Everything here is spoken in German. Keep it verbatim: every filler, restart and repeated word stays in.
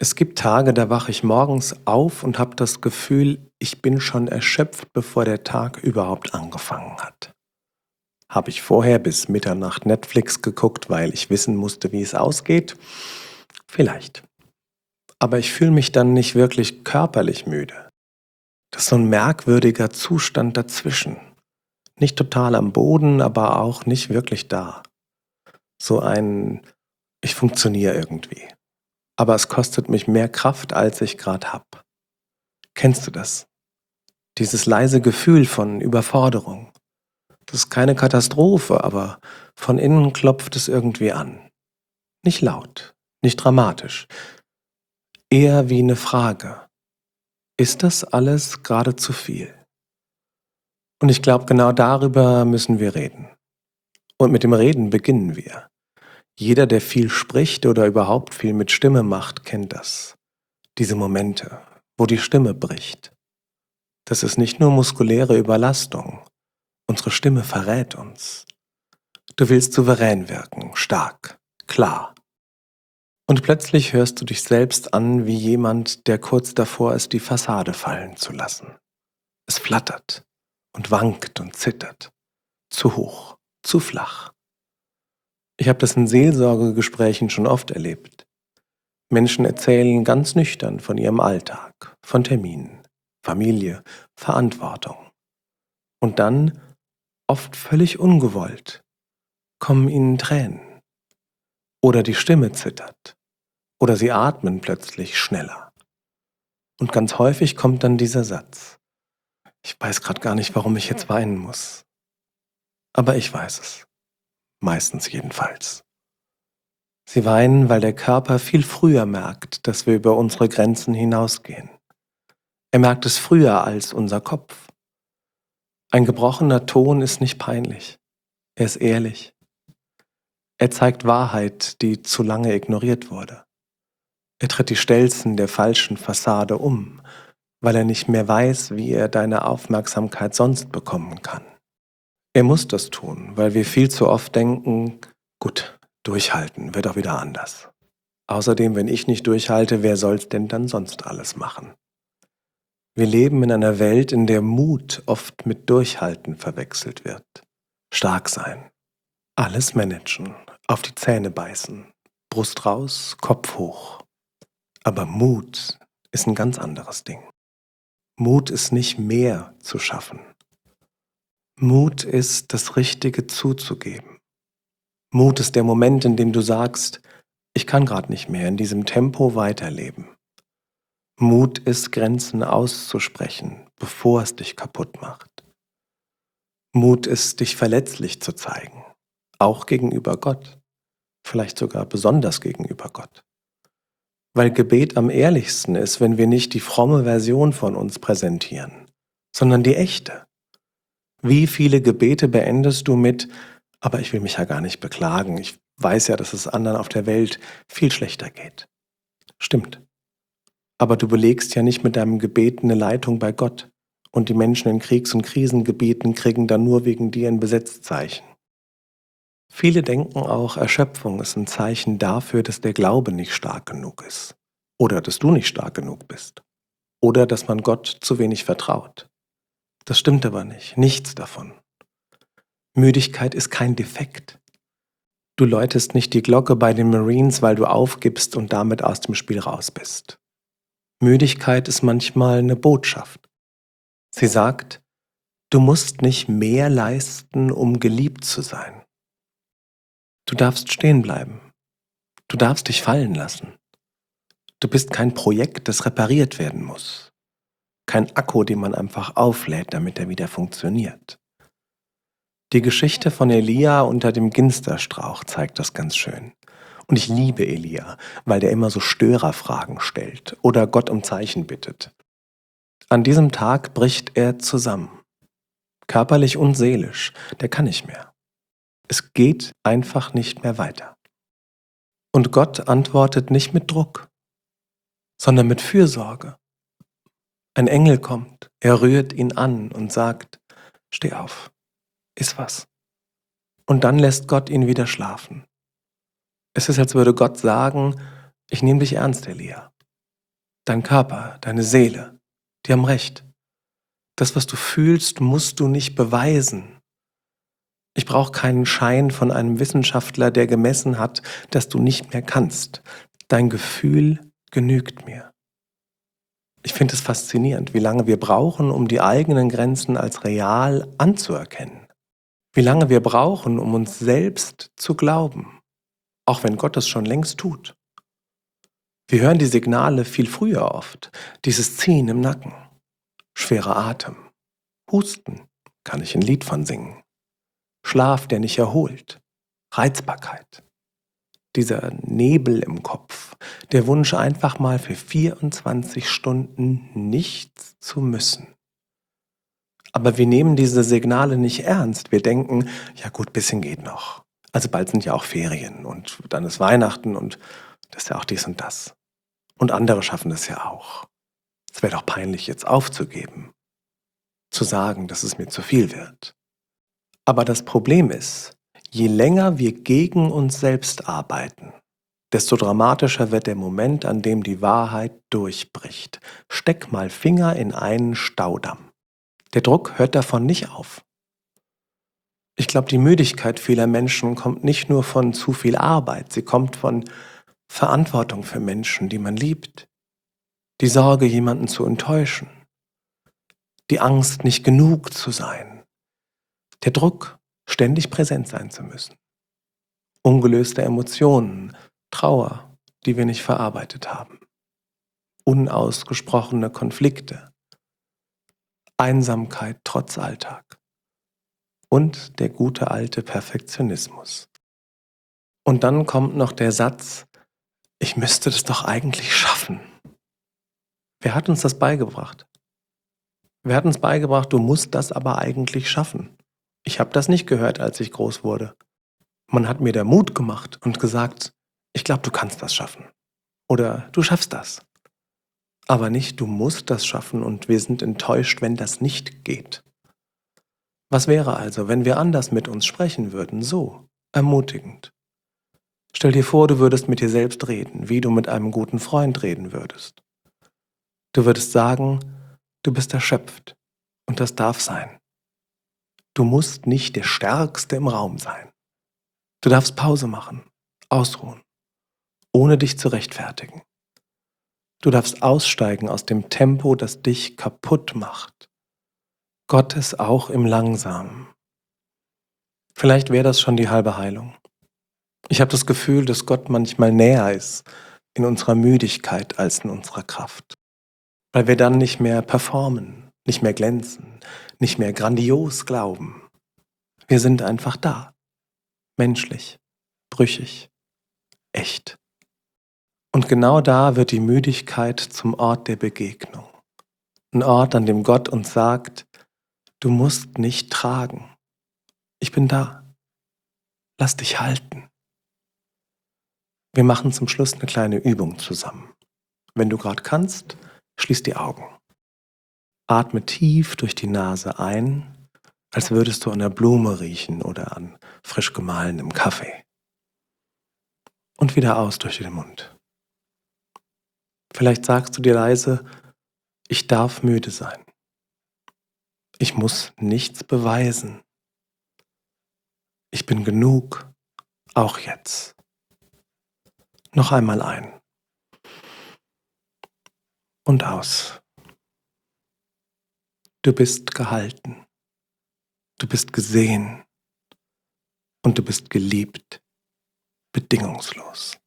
Es gibt Tage, da wache ich morgens auf und habe das Gefühl, ich bin schon erschöpft, bevor der Tag überhaupt angefangen hat. Habe ich vorher bis Mitternacht Netflix geguckt, weil ich wissen musste, wie es ausgeht? Vielleicht. Aber ich fühle mich dann nicht wirklich körperlich müde. Das ist so ein merkwürdiger Zustand dazwischen. Nicht total am Boden, aber auch nicht wirklich da. So ein, ich funktioniere irgendwie. Aber es kostet mich mehr Kraft, als ich gerade hab. Kennst du das? Dieses leise Gefühl von Überforderung. Das ist keine Katastrophe, aber von innen klopft es irgendwie an. Nicht laut, nicht dramatisch, eher wie eine Frage. Ist das alles gerade zu viel? Und ich glaube, genau darüber müssen wir reden. Und mit dem Reden beginnen wir. Jeder, der viel spricht oder überhaupt viel mit Stimme macht, kennt das. Diese Momente, wo die Stimme bricht. Das ist nicht nur muskuläre Überlastung. Unsere Stimme verrät uns. Du willst souverän wirken, stark, klar. Und plötzlich hörst du dich selbst an wie jemand, der kurz davor ist, die Fassade fallen zu lassen. Es flattert und wankt und zittert. Zu hoch, zu flach. Ich habe das in Seelsorgegesprächen schon oft erlebt. Menschen erzählen ganz nüchtern von ihrem Alltag, von Terminen, Familie, Verantwortung. Und dann, oft völlig ungewollt, kommen ihnen Tränen. Oder die Stimme zittert. Oder sie atmen plötzlich schneller. Und ganz häufig kommt dann dieser Satz. Ich weiß gerade gar nicht, warum ich jetzt weinen muss. Aber ich weiß es. Meistens jedenfalls. Sie weinen, weil der Körper viel früher merkt, dass wir über unsere Grenzen hinausgehen. Er merkt es früher als unser Kopf. Ein gebrochener Ton ist nicht peinlich. Er ist ehrlich. Er zeigt Wahrheit, die zu lange ignoriert wurde. Er tritt die Stelzen der falschen Fassade um, weil er nicht mehr weiß, wie er deine Aufmerksamkeit sonst bekommen kann. Er muss das tun, weil wir viel zu oft denken, gut, durchhalten wird auch wieder anders. Außerdem, wenn ich nicht durchhalte, wer soll's denn dann sonst alles machen? Wir leben in einer Welt, in der Mut oft mit Durchhalten verwechselt wird. Stark sein, alles managen, auf die Zähne beißen, Brust raus, Kopf hoch. Aber Mut ist ein ganz anderes Ding. Mut ist nicht mehr zu schaffen. Mut ist, das Richtige zuzugeben. Mut ist der Moment, in dem du sagst, ich kann gerade nicht mehr in diesem Tempo weiterleben. Mut ist, Grenzen auszusprechen, bevor es dich kaputt macht. Mut ist, dich verletzlich zu zeigen, auch gegenüber Gott, vielleicht sogar besonders gegenüber Gott. Weil Gebet am ehrlichsten ist, wenn wir nicht die fromme Version von uns präsentieren, sondern die echte. Wie viele Gebete beendest du mit, aber ich will mich ja gar nicht beklagen, ich weiß ja, dass es anderen auf der Welt viel schlechter geht. Stimmt. Aber du belegst ja nicht mit deinem Gebet eine Leitung bei Gott und die Menschen in Kriegs- und Krisengebieten kriegen dann nur wegen dir ein Besetzzeichen. Viele denken auch, Erschöpfung ist ein Zeichen dafür, dass der Glaube nicht stark genug ist. Oder dass du nicht stark genug bist. Oder dass man Gott zu wenig vertraut. Das stimmt aber nicht. Nichts davon. Müdigkeit ist kein Defekt. Du läutest nicht die Glocke bei den Marines, weil du aufgibst und damit aus dem Spiel raus bist. Müdigkeit ist manchmal eine Botschaft. Sie sagt, du musst nicht mehr leisten, um geliebt zu sein. Du darfst stehen bleiben. Du darfst dich fallen lassen. Du bist kein Projekt, das repariert werden muss. Kein Akku, den man einfach auflädt, damit er wieder funktioniert. Die Geschichte von Elia unter dem Ginsterstrauch zeigt das ganz schön. Und ich liebe Elia, weil der immer so Störerfragen stellt oder Gott um Zeichen bittet. An diesem Tag bricht er zusammen. Körperlich und seelisch. Der kann nicht mehr. Es geht einfach nicht mehr weiter. Und Gott antwortet nicht mit Druck, sondern mit Fürsorge. Ein Engel kommt, er rührt ihn an und sagt, steh auf, iss was. Und dann lässt Gott ihn wieder schlafen. Es ist, als würde Gott sagen, ich nehme dich ernst, Elia. Dein Körper, deine Seele, die haben recht. Das, was du fühlst, musst du nicht beweisen. Ich brauche keinen Schein von einem Wissenschaftler, der gemessen hat, dass du nicht mehr kannst. Dein Gefühl genügt mir. Ich finde es faszinierend, wie lange wir brauchen, um die eigenen Grenzen als real anzuerkennen. Wie lange wir brauchen, um uns selbst zu glauben, auch wenn Gott es schon längst tut. Wir hören die Signale viel früher oft, dieses Ziehen im Nacken, schwerer Atem, Husten, kann ich ein Lied von singen, Schlaf, der nicht erholt, Reizbarkeit, dieser Nebel im Kopf, der Wunsch einfach mal für vierundzwanzig Stunden nichts zu müssen. Aber wir nehmen diese Signale nicht ernst. Wir denken, ja gut, bisschen geht noch. Also bald sind ja auch Ferien und dann ist Weihnachten und das ist ja auch dies und das. Und andere schaffen das ja auch. Es wäre doch peinlich, jetzt aufzugeben. Zu sagen, dass es mir zu viel wird. Aber das Problem ist, je länger wir gegen uns selbst arbeiten, desto dramatischer wird der Moment, an dem die Wahrheit durchbricht. Steck mal Finger in einen Staudamm. Der Druck hört davon nicht auf. Ich glaube, die Müdigkeit vieler Menschen kommt nicht nur von zu viel Arbeit, sie kommt von Verantwortung für Menschen, die man liebt, die Sorge, jemanden zu enttäuschen, die Angst, nicht genug zu sein, der Druck, ständig präsent sein zu müssen, ungelöste Emotionen, Trauer, die wir nicht verarbeitet haben, unausgesprochene Konflikte, Einsamkeit trotz Alltag und der gute alte Perfektionismus. Und dann kommt noch der Satz, ich müsste das doch eigentlich schaffen. Wer hat uns das beigebracht? Wer hat uns beigebracht, du musst das aber eigentlich schaffen? Ich habe das nicht gehört, als ich groß wurde. Man hat mir da Mut gemacht und gesagt, ich glaube, du kannst das schaffen. Oder du schaffst das. Aber nicht, du musst das schaffen und wir sind enttäuscht, wenn das nicht geht. Was wäre also, wenn wir anders mit uns sprechen würden, so ermutigend? Stell dir vor, du würdest mit dir selbst reden, wie du mit einem guten Freund reden würdest. Du würdest sagen, du bist erschöpft und das darf sein. Du musst nicht der Stärkste im Raum sein. Du darfst Pause machen, ausruhen, ohne dich zu rechtfertigen. Du darfst aussteigen aus dem Tempo, das dich kaputt macht. Gott ist auch im Langsamen. Vielleicht wäre das schon die halbe Heilung. Ich habe das Gefühl, dass Gott manchmal näher ist in unserer Müdigkeit als in unserer Kraft. Weil wir dann nicht mehr performen, nicht mehr glänzen, nicht mehr grandios glauben. Wir sind einfach da. Menschlich, brüchig, echt. Und genau da wird die Müdigkeit zum Ort der Begegnung. Ein Ort, an dem Gott uns sagt, du musst nicht tragen. Ich bin da. Lass dich halten. Wir machen zum Schluss eine kleine Übung zusammen. Wenn du gerade kannst, schließ die Augen. Atme tief durch die Nase ein, als würdest du an einer Blume riechen oder an frisch gemahlenem Kaffee. Und wieder aus durch den Mund. Vielleicht sagst du dir leise, ich darf müde sein. Ich muss nichts beweisen. Ich bin genug, auch jetzt. Noch einmal ein. Und aus. Du bist gehalten. Du bist gesehen. Und du bist geliebt. Bedingungslos.